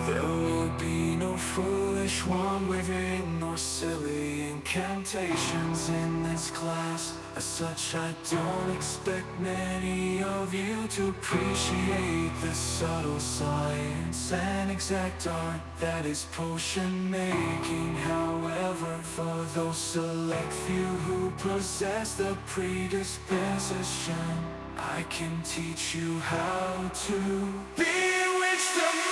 There will be no foolish wand-waving nor silly incantations in this class. As such, I don't expect many of you to appreciate the subtle science and exact art that is potion making. However, for those select few who possess the predisposition, I can teach you how to bewitch the